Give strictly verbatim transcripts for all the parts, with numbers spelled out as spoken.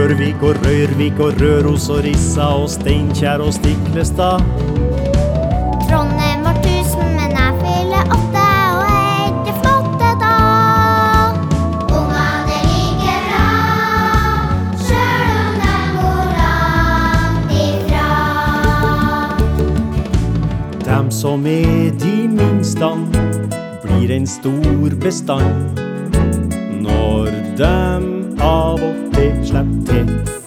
Gjørvik og Røyrvik og Røros og Rissa og Steinkjer og Stiklestad. Trondheim var tusen, men jeg fyller åtte, og er ikke flotte da. Ungene ligger bra, selv om de bor langt ifra. Dem som er de minste blir en stor bestand når dem av og til slipper til.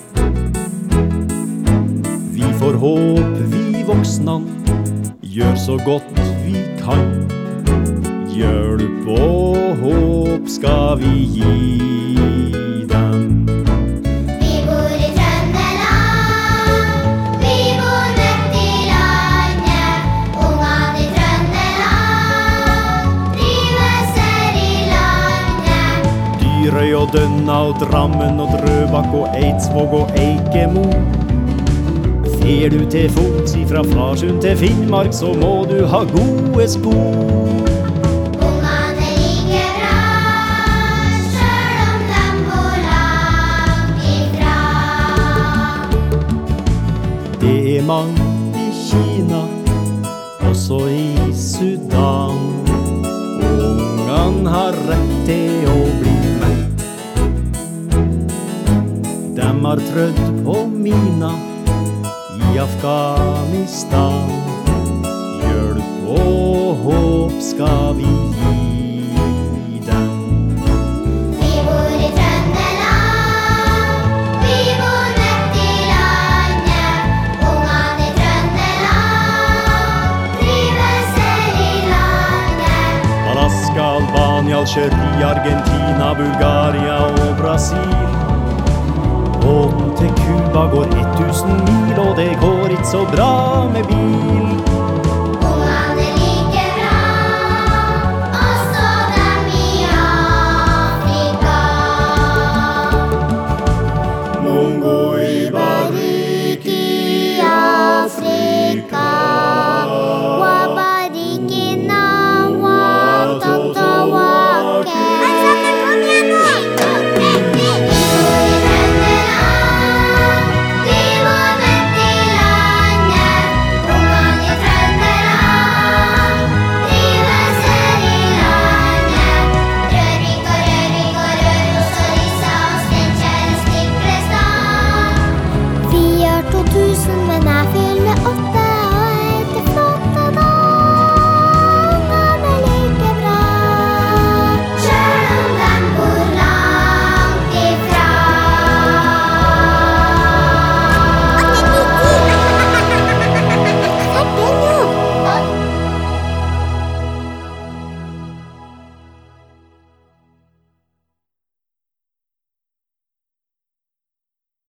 Vi får håp, vi voksne gjør så godt vi kan. Hjelp og håp skal vi gi dem. Vi bor i Trøndelag, vi bor midt i landet. Ungene i Trøndelag trives her i landet. Dyrøy og Dønna og Drammen og Drøbak og Eidsvåg og Eikemo. Fer du til fots ifra Farsund til Finnmark, så må du ha gode spor. Ungene ligger bra, selv om de bor langt ifra. Det er mange i Kina, også i Sudan. Ungene har rett til å bli mett. Dem har trødd på mina i Afghanistan. Hjelp og håp skal vi gi dem. Vi bor i Trøndelag, vi bor midt i landet. Ungene i Trøndelag trives her i landet. Alaska, Albania, Algerie, Argentina, Bulgaria og Brasil. Båten til Cuba går tusen mil, og det går ikke så bra med bil.